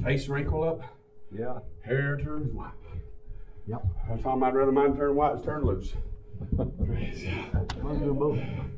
Face wrinkle up. Yeah. Hair turns white. Yep. That's all I'd rather mine turn white as turn loose. Praise God. Both.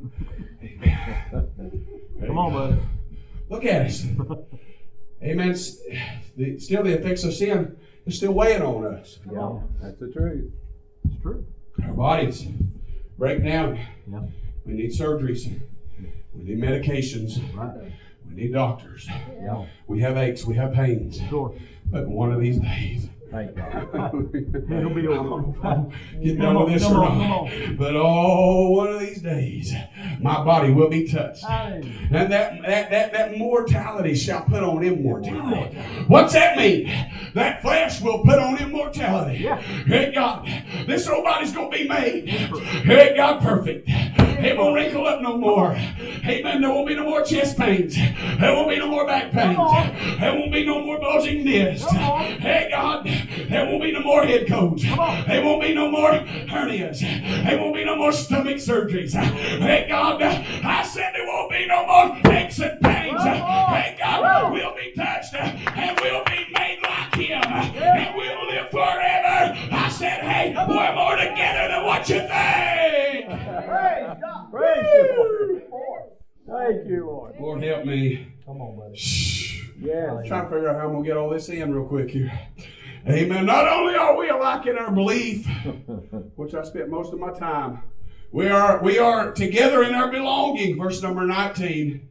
Come on, bud. Look at us. Amen. Still the effects of sin is still weighing on us. Yeah, that's the truth. It's true. Our bodies break down. Yeah. We need surgeries. We need medications. Right. We need doctors. Yeah. We have aches. We have pains. Sure. But one of these days, Thank God. It'll be over. get done with this or not. But one of these days, my body will be touched. And that mortality shall put on immortality. What's that mean? That flesh will put on immortality. Yeah. Hey God, this old body's going to be made. Hey God, perfect. It won't wrinkle up no more. Amen. There won't be no more chest pains. There won't be no more back pains. There won't be no more bulging discs. Hey God, there won't be no more head colds. There won't be no more hernias. There won't be no more stomach surgeries. Hey God, I said there won't be no more aches and pains. Hey God, we'll be touched and we'll be made like Him. And we'll live forever. I said, hey, we're more together than what you think. Praise God. Praise you, Lord. Thank you, Lord. Lord, help me. Come on, buddy. Yeah. I'm trying to figure out how I'm going to get all this in real quick here. Amen. Not only are we alike in our belief, which I spent most of my time, we are together in our belonging. Verse number 19.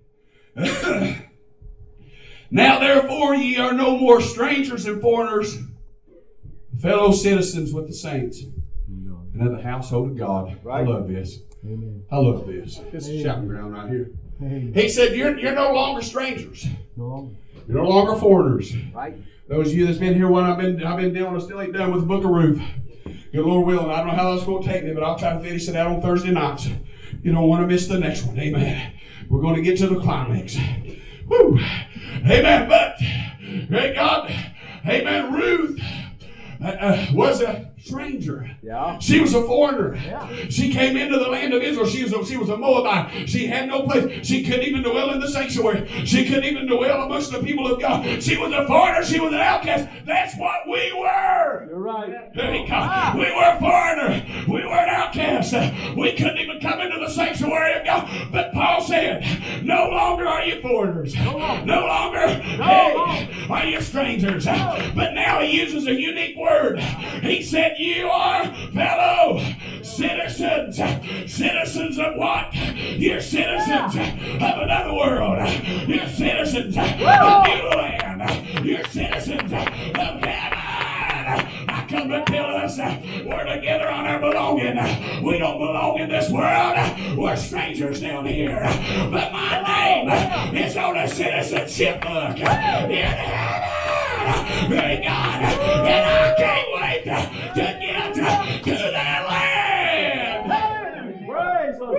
Now therefore ye are no more strangers and foreigners, fellow citizens with the saints, and of the household of God. Right. I love this. Amen. I love this. This is shouting ground right here. Amen. He said, you're no longer strangers. No. You're no longer foreigners. Right. Those of you that's been here when I've been dealing, I still ain't done with the book of Ruth. Good Lord willing, I don't know how that's going to take me, but I'll try to finish it out on Thursday nights. You don't want to miss the next one. Amen. We're going to get to the climax. Woo. Amen. But, thank God, amen, Ruth was a stranger. Yeah. She was a foreigner. Yeah. She came into the land of Israel. She was a Moabite. She had no place. She couldn't even dwell in the sanctuary. She couldn't even dwell amongst the people of God. She was a foreigner. She was an outcast. That's what we were. You're right. Hey, God. We were a foreigner. We were an outcast. We couldn't even come into the sanctuary of God. But Paul said, no longer are you foreigners. No longer hey, are you strangers. But now he uses a unique word. He said, you are fellow citizens. Citizens of what? You're citizens of another world. You're citizens of new land. You're citizens of heaven. I come to tell us we're together on our belonging. We don't belong in this world. We're strangers down here. But my name is on a citizenship book in heaven. Thank God. And I can't wait to get to that land. Praise the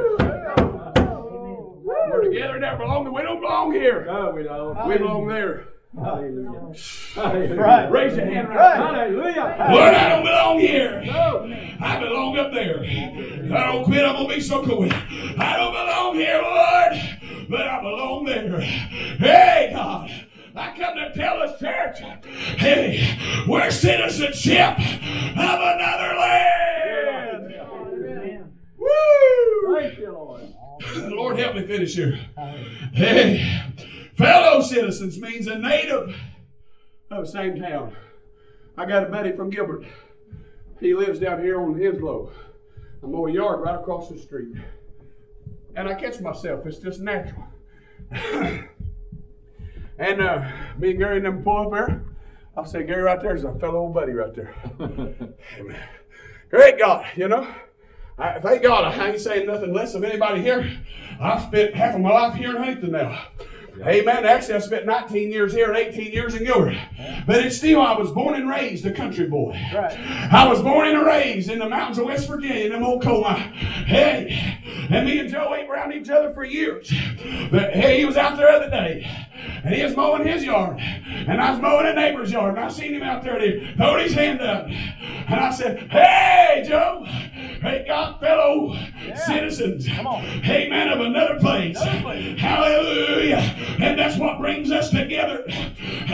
Lord. We're together in our belonging. We don't belong here. No, we don't. We belong there. Hallelujah. Right. Raise your hand right now. Hallelujah. Lord, I don't belong here. No. I belong up there. If I don't quit, I'm going to be so cool. I don't belong here, Lord, but I belong there. Hey, God. I come to tell us, church, hey, we're citizenship of another land. Woo! Thank you, Lord. Lord, help me finish here. Hey, fellow citizens means a native of the same town. I got a buddy from Gilbert. He lives down here on Henslow. I mow a yard right across the street. And I catch myself. It's just natural. And me and Gary and them pull up there. I'll say, Gary, right there's a fellow old buddy right there. Amen. Great God, you know. Thank God I ain't saying nothing less of anybody here. I've spent half of my life here in Hampton now. Amen. Actually, I spent 19 years here and 18 years in Gilbert. But it's still, I was born and raised a country boy. Right. I was born and raised in the mountains of West Virginia, in them old coal mines. Hey, and me and Joe ain't around each other for years. But hey, he was out there the other day, and he was mowing his yard, and I was mowing a neighbor's yard, and I seen him out there, and he throwed his hand up, and I said, hey, Joe, hey, God, fellow citizens, amen, of another place. Hallelujah. And that's what brings us together.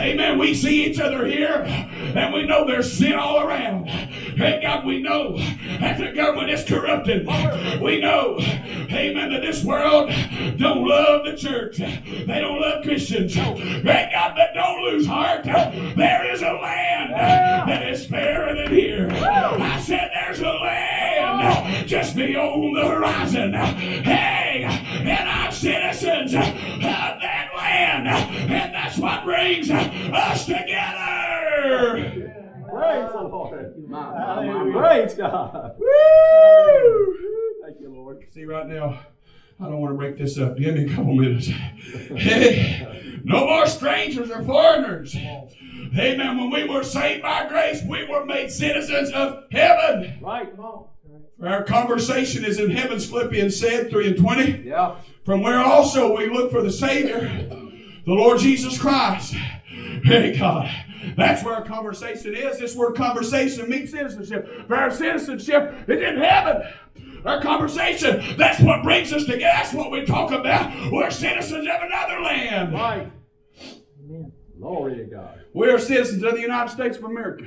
Amen. We see each other here, and we know there's sin all around. Hey, God, we know that the government is corrupted. We know, amen, that this world don't love the church. They don't love Christians. Hey, God, but don't lose heart. There is a land that is fairer than here. I said there's a land just beyond the horizon. Hey, and I'm citizens of that land, and that's what brings us together. Praise the Lord. Praise God. Woo! Thank you, Lord. See, right now, I don't want to break this up. Give me a couple minutes. Hey, no more strangers or foreigners. Amen. When we were saved by grace, we were made citizens of heaven. Right. Our conversation is in heavens, Philippians said, 3:20. Yeah. From where also we look for the Savior, the Lord Jesus Christ. Hey, God. That's where our conversation is. This word conversation means citizenship. For our citizenship is in heaven. Our conversation, that's what brings us together. That's what we talk about. We're citizens of another land. Right. Amen. Glory to God. We're citizens of the United States of America.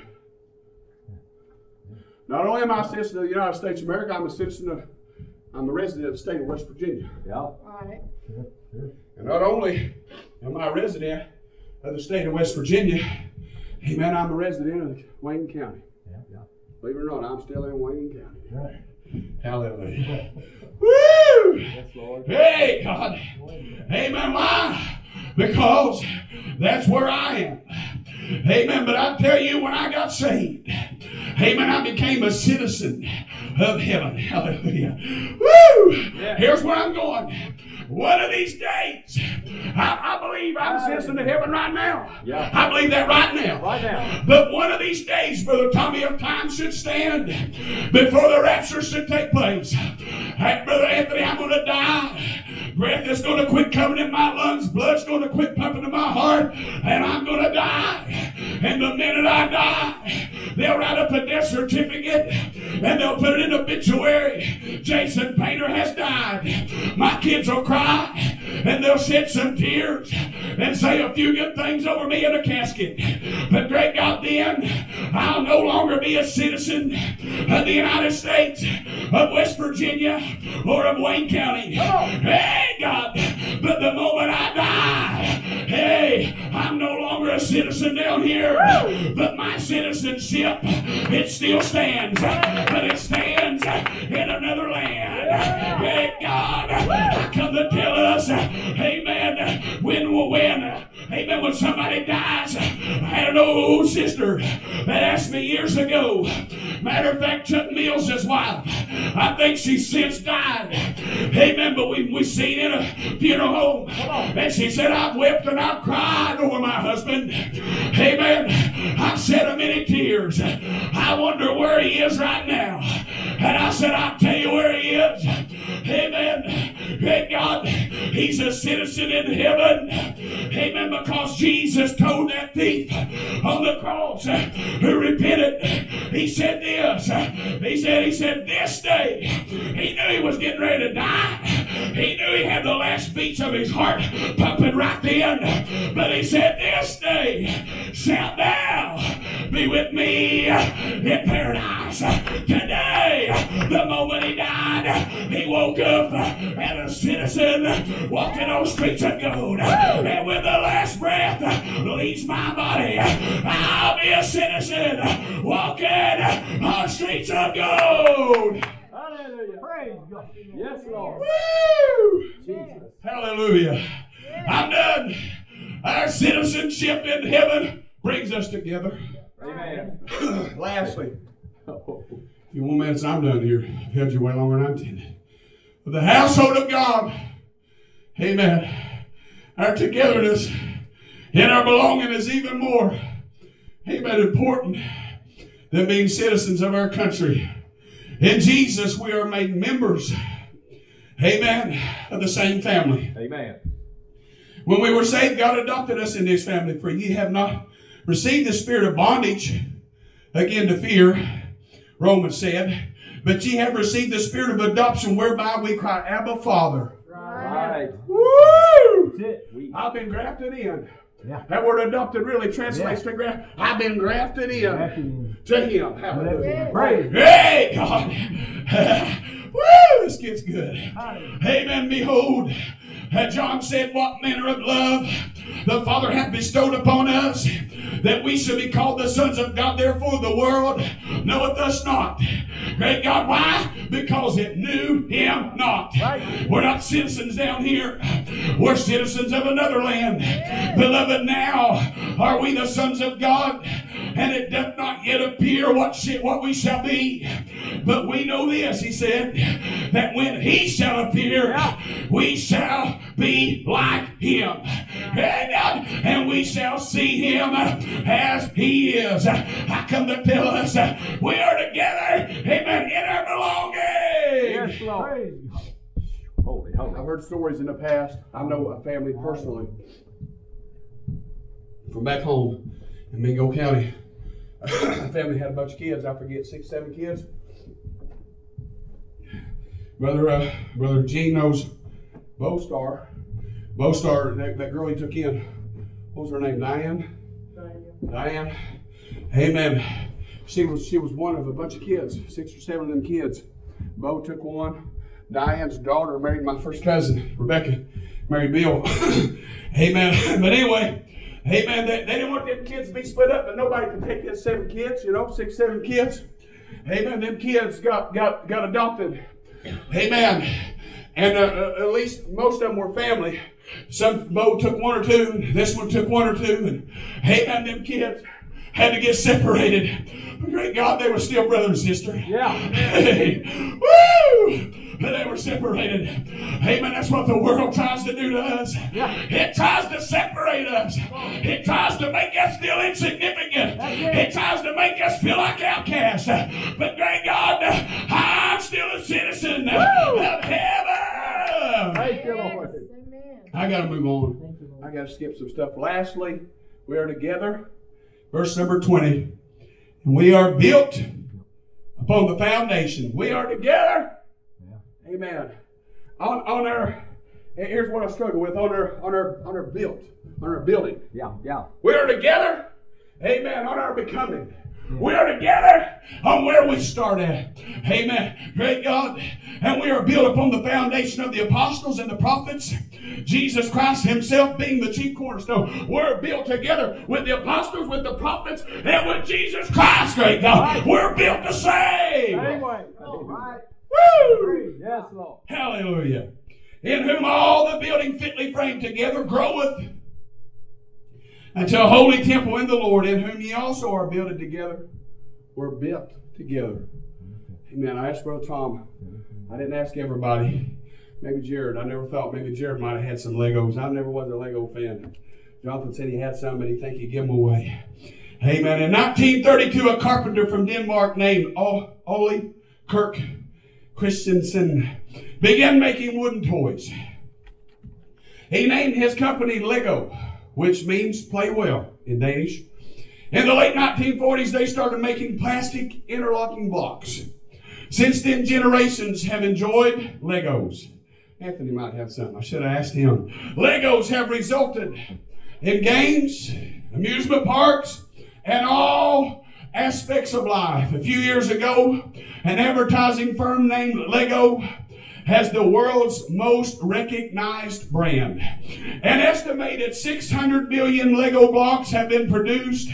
Not only am I a citizen of the United States of America, I'm a resident of the state of West Virginia. Yeah. Right. And not only am I a resident of the state of West Virginia, amen, I'm a resident of Wayne County. Yeah. Believe it or not, I'm still in Wayne County. Right. Hallelujah. Woo! Yes, Lord. Hey, God. Amen. Why? Because that's where I am. Amen. But I tell you, when I got saved, amen, I became a citizen of heaven. Hallelujah. Woo! Yeah. Here's where I'm going. One of these days, I believe I'm a citizen of heaven right now. Yeah. I believe that right now. Right now. But one of these days, Brother Tommy, if time should stand before the rapture should take place, hey, Brother Anthony, I'm going to die. Breath is going to quit coming in my lungs. Blood's going to quit pumping in my heart. And I'm going to die. And the minute I die, they'll write up a death certificate and they'll put it in the obituary. Jason Painter has died. My kids will cry and they'll shed some tears and say a few good things over me in a casket. But great God, then I'll no longer be a citizen of the United States, of West Virginia, or of Wayne County. Hey, God, but the moment I die, hey, I'm no longer a citizen down here, but my citizenship, it still stands, but it stands in another land. Hey, God, I come to tell us, amen, when somebody dies. I had an old sister that asked me years ago. Matter of fact, Chuck Mills' wife, I think she's since died. Amen, but we seen in a funeral home. And she said, I've wept and I've cried over my husband. Amen. I've shed many tears. I wonder where he is right now. And I said, I'll tell you where he is. Amen. Thank God, he's a citizen in heaven. Amen. Because Jesus told that thief on the cross who repented, he said this. He said, this day, he knew he was getting ready to die. He knew he had the last beats of his heart pumping right then. But he said, this day shalt thou be with me in paradise. Today, the moment he died, he woke up as a citizen walking on streets of gold. And when the last breath leaves my body, I'll be a citizen walking on streets of gold. Hallelujah. Praise God. Yes, Lord. Woo! Jesus. Hallelujah. I'm done. Our citizenship in heaven brings us together. Amen. Lastly, a few more minutes, I'm done here. I've held you way longer than I intended. The household of God, amen, our togetherness and our belonging is even more, amen, important than being citizens of our country. In Jesus, we are made members, amen, of the same family. Amen. When we were saved, God adopted us into his family. For ye have not received the spirit of bondage, again to fear, Romans said, but ye have received the spirit of adoption, whereby we cry, Abba, Father. Right. Woo! That's it. I've been grafted in. Yeah. That word adopted really translates to graft. I've been grafted in to Him. Hallelujah. Praise. Hey, God. Woo, this gets good. Amen. Behold, John said, what manner of love the Father hath bestowed upon us, that we should be called the sons of God. Therefore the world knoweth us not. Great God, why? Because it knew Him not. Right. We're not citizens down here. We're citizens of another land. Yeah. Beloved, now are we the sons of God, and it doth not yet appear what we shall be. But we know this, He said, that when He shall appear, we shall be like Him. And we shall see Him as He is. I come to tell us we are together, amen, in our belonging. Yes, Lord. Holy. I've heard stories in the past. I know a family personally from back home in Mingo County. A family had a bunch of kids. I forget, 6, 7 kids. Brother Gene knows Bostar. Bostar, that girl he took in. What was her name? Diane. Amen. She was one of a bunch of kids, 6 or 7 of them kids. Bo took one. Diane's daughter married my first cousin, Rebecca, married Bill. Amen. But anyway, amen. They didn't want them kids to be split up, but nobody could take them 7 kids, 6, 7 kids. Amen. Them kids got adopted. Amen. And at least most of them were family. Bo took 1 or 2. This one took 1 or 2. And amen, them kids had to get separated. But great God, they were still brother and sister. Yeah. Hey, woo! They were separated. Amen. That's what the world tries to do to us. Yeah. It tries to separate us. It tries to make us feel insignificant. It tries to make us feel like outcasts. But great God, I'm still a citizen of heaven. Thank you, Lord. I got to move on. I got to skip some stuff. Lastly, we are together. Verse number 20. And we are built upon the foundation. We are together. Yeah. Amen. On our, here's what I struggle with. On our building. Yeah. We are together. Amen. On our becoming. We are together on where we start at. Amen. Great God. And we are built upon the foundation of the apostles and the prophets. Jesus Christ Himself being the chief cornerstone. We're built together with the apostles, with the prophets, and with Jesus Christ, great God. We're built to save. Anyway. Right. Woo! Yes, Lord. Hallelujah. In whom all the building fitly framed together groweth until a holy temple in the Lord, in whom ye also are builded together. We're built together. Amen. I asked Brother Tom. I didn't ask everybody. Maybe Jared. I never thought maybe Jared might have had some Legos. I never was a Lego fan. Jonathan said he had some, but he think he'd give them away. Amen. In 1932, a carpenter from Denmark named Ole Kirk Christensen began making wooden toys. He named his company Lego, which means play well in Danish. In the late 1940s, they started making plastic interlocking blocks. Since then, generations have enjoyed Legos. Anthony might have something. I should have asked him. Legos have resulted in games, amusement parks, and all aspects of life. A few years ago, an advertising firm named Lego has the world's most recognized brand. An estimated 600 million Lego blocks have been produced.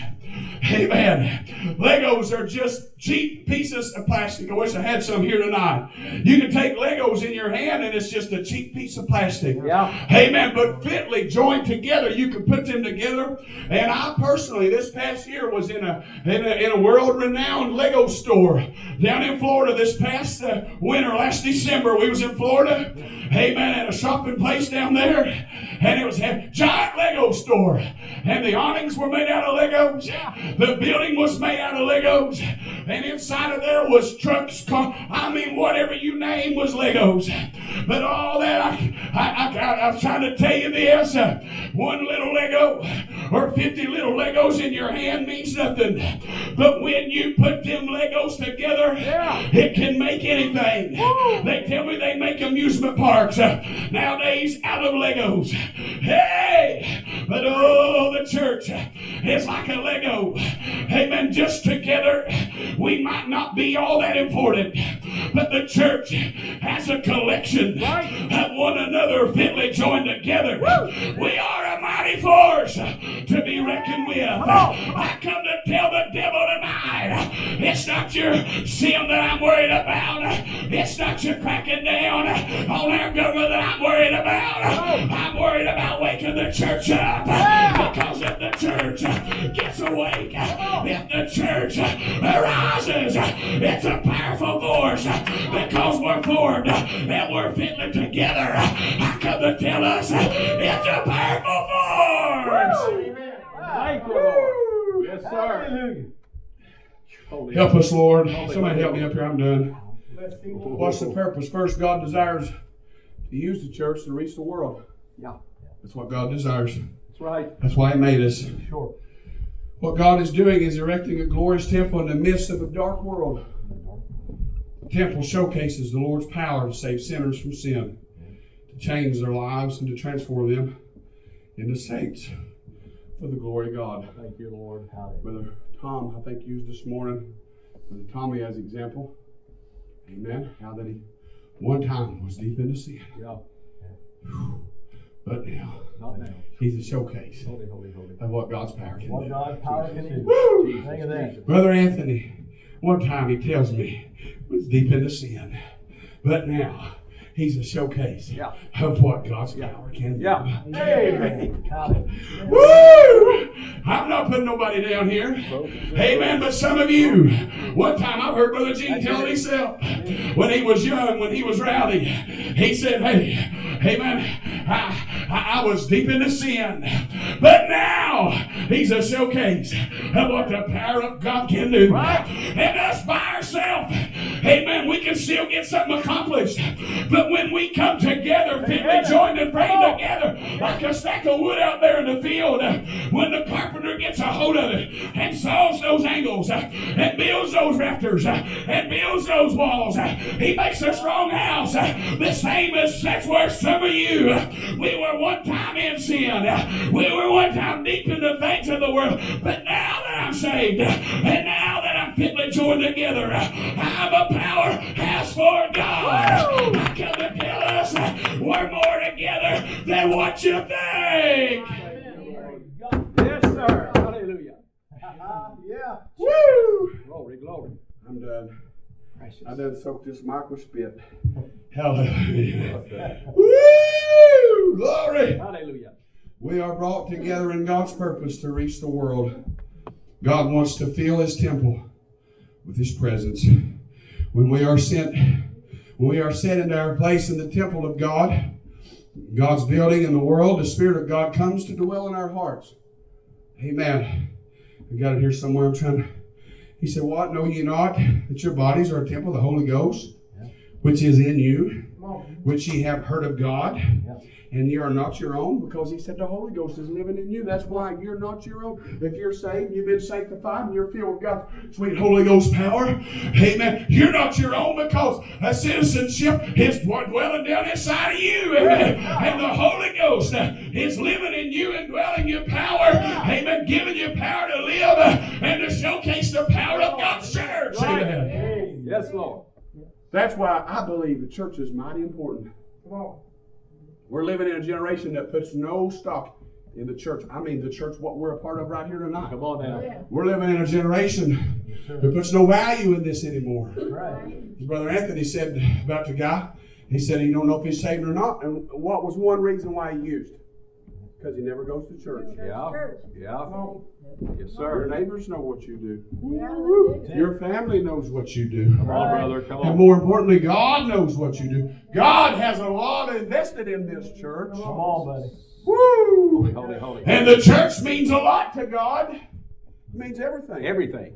Amen. Legos are just cheap pieces of plastic. I wish I had some here tonight. You can take Legos in your hand and it's just a cheap piece of plastic. Yeah. Amen. But fitly joined together, you can put them together. And I personally, this past year, was in a world-renowned Lego store down in Florida this past winter. Last December, we was in Florida. Amen. At a shopping place down there. And it was a giant Lego store. And the awnings were made out of Legos. Yeah. The building was made out of Legos. And inside of there was trucks. Whatever you name was Legos. But all that, I was trying to tell you this. One little Lego or 50 little Legos in your hand means nothing. But when you put them Legos together, it can make anything. Woo. They tell me they make amusement parks nowadays out of Legos. Hey! But oh, the church is like a Lego. Amen. Just together, we might not be all that important, but the church has a collection of one another fitly joined together. We are a mighty force to be reckoned with. I come to tell the devil tonight, it's not your sin that I'm worried about. It's not your cracking down on our government that I'm worried about. I'm worried about waking the church up. Because if the church gets awake, if the church arises, it's a powerful force. Because we're formed and we're fitly together, I come to tell us it's a powerful force. Thank you, Lord. Yes, sir. Help us, Lord. Somebody help me up here. I'm done. What's the purpose? First, God desires to use the church to reach the world. Yeah. That's what God desires. That's right. That's why He made us. Sure. What God is doing is erecting a glorious temple in the midst of a dark world. The temple showcases the Lord's power to save sinners from sin, to change their lives, and to transform them into saints for the glory of God. Thank you, Lord. Brother Tom, I think, used this morning, Brother Tommy as example. Amen. How that he one time was deep into sin. Yeah. But now, Not now. he's a showcase Holy. of what God's power can What do. God's power can do. Woo! Think of that. Brother Anthony, one time he tells me, was deep into sin. But now, he's a showcase of what God's power can do. Yeah. Amen. Woo! I'm not putting nobody down here. Amen. But some of you, one time I've heard Brother Gene tell himself, when he was young, when he was rowdy, he said, hey, amen, I was deep into sin. But now, he's a showcase of what the power of God can do. And us by ourselves, amen, we can still get something accomplished. But when we come together, fitly joined and praying together, like a stack of wood out there in the field, when the carpenter gets a hold of it and saws those angles and builds those rafters and builds those walls, he makes a strong house. The same as that's where some of you, we were one time in sin. We were one time deep in the things of the world. But now that I'm saved and now that I'm fitly joined together, I have a powerhouse for God. I come to tell us we're more together than what you think. Yes, sir. Hallelujah. Yeah. Woo! Glory. I'm done. Precious. I done soaked this mic with spit. Hallelujah. Woo! Glory. Hallelujah. We are brought together in God's purpose to reach the world. God wants to fill His temple with His presence. When we are set into our place in the temple of God, God's building in the world, the Spirit of God comes to dwell in our hearts. Amen. I got it here somewhere. He said, what? Know ye not that your bodies are a temple of the Holy Ghost, which is in you, which ye have heard of God, and ye are not your own? Because He said the Holy Ghost is living in you. That's why you're not your own. If you're saved, you've been sanctified, and you're filled with God's sweet Holy Ghost power. Amen. You're not your own because a citizenship is dwelling down inside of you. Amen. And the Holy Ghost is living in you and dwelling your power. Amen. Giving you power to live and to showcase the power of God's church. Amen. Yes, Lord. That's why I believe the church is mighty important. Come on. We're living in a generation that puts no stock in the church. I mean the church, what we're a part of right here tonight. Come on now. We're living in a generation that puts no value in this anymore. Right. As Brother Anthony said about the guy, he said he don't know if he's saved or not. And what was one reason why he used? Because he never goes to church. Yeah. Yes, Your sir. neighbors know what you do. Your family knows what you do. Come on, brother. Come And on. more importantly, God knows what you do. God has a lot invested in this church. Come on, buddy. Woo! Holy. And the church means a lot to God. It means everything. Everything.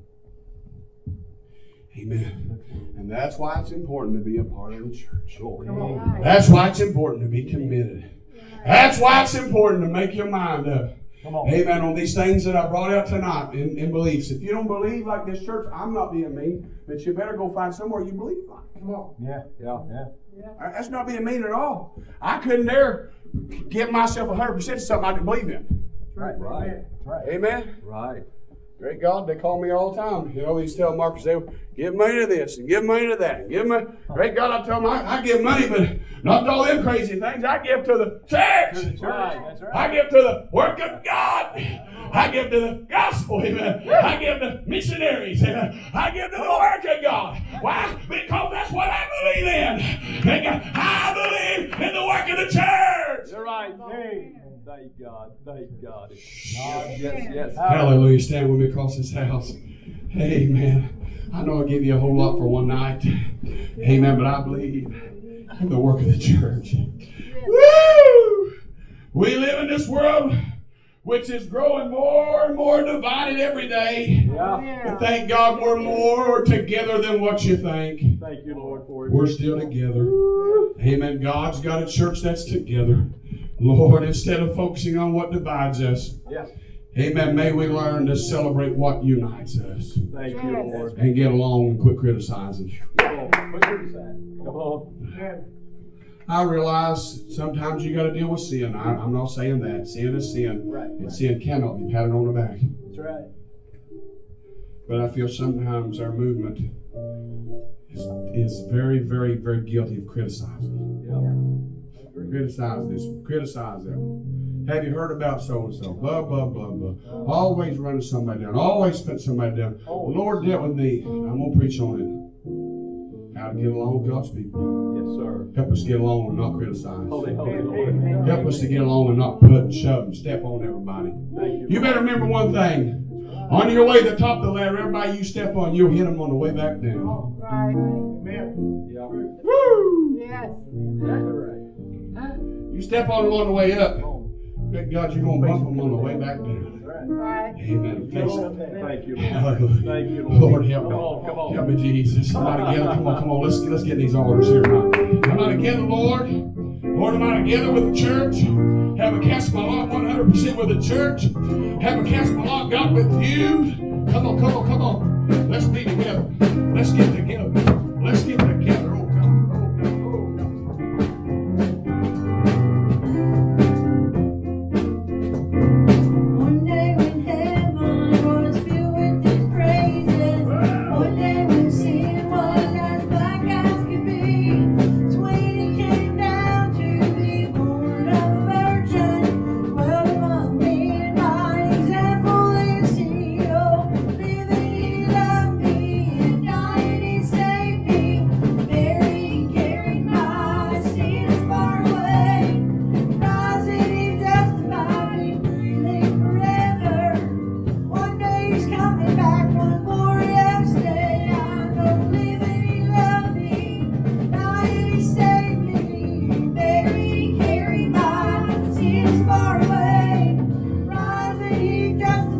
Amen. And that's why it's important to be a part of the church. Come on. That's why it's important to be committed. That's why it's important to make your mind up. Come on. Amen. On these things that I brought out tonight in beliefs. If you don't believe like this church, I'm not being mean, but you better go find somewhere you believe like. Come on. Yeah. That's not being mean at all. I couldn't dare give myself 100% to something I didn't believe in. Right. Amen? Right. Great God, they call me all the time. You know, these telemarketers, they give money to this and give money to that. And give money. Great God, I tell them I give money, but not to all them crazy things. I give to the church. That's right. I give to the work of God. I give to the gospel. Amen. I give to missionaries. Amen. I give to the work of God. Why? Because that's what I believe in. I believe in the work of the church. You're right. Thank God. Thank God. Yes. Hallelujah. Stand with me across this house. Amen. I know I give you a whole lot for one night. Amen. But I believe in the work of the church. Woo! We live in this world which is growing more and more divided every day. But thank God we're more together than what you think. Thank you, Lord, for it. We're still together. Amen. God's got a church that's together. Lord, instead of focusing on what divides us, amen, may we learn to celebrate what unites us. Thank you, Lord. And get along and quit criticizing. Come on. I realize sometimes you got to deal with sin. I'm not saying that. Sin is sin. Right. And sin cannot be patted on the back. That's right. But I feel sometimes our movement is very, very, very guilty of criticizing. Criticize this, criticize that. Have you heard about so-and-so? Blah, blah, blah, blah. Always running somebody down. Always putting somebody down. The Lord dealt with me. I'm going to preach on it. How to get along with God's people. Yes, sir. Help us get along and not criticize. Holy Lord. Help us to get along and not put and shove and step on everybody. Thank You better remember one thing. On your way to the top of the ladder, everybody you step on, you'll hit them on the way back down. Right. Woo! Yes. Exactly right. You step on them on the way up. Good God, you're going to bump them on the way back down. Right. Amen. Face it. Thank you, Lord. Hallelujah. Thank you, Lord, help me. Come on. Help me, Jesus. Am I together? Come on. Let's get these altars here now. Am I together, Lord? Lord, am I together with the church? Have a cast my lot 100% with the church? Have a cast my lot, God, with you? Come on. Let's be together. Let's get together. Let's get together. Oh, God. One day when heaven was filled with His praises, one day when sin was as black as could be, it's when He came down to be born of a virgin, dwelt among men by example and see. Oh, living He loved me, and dying He saved me, buried He carried my sins far away, rising He justified me freely forever. One day He's coming back, one glorious day. I know living He loved me, dying He saved me, buried He carried my sins far away, rising He justified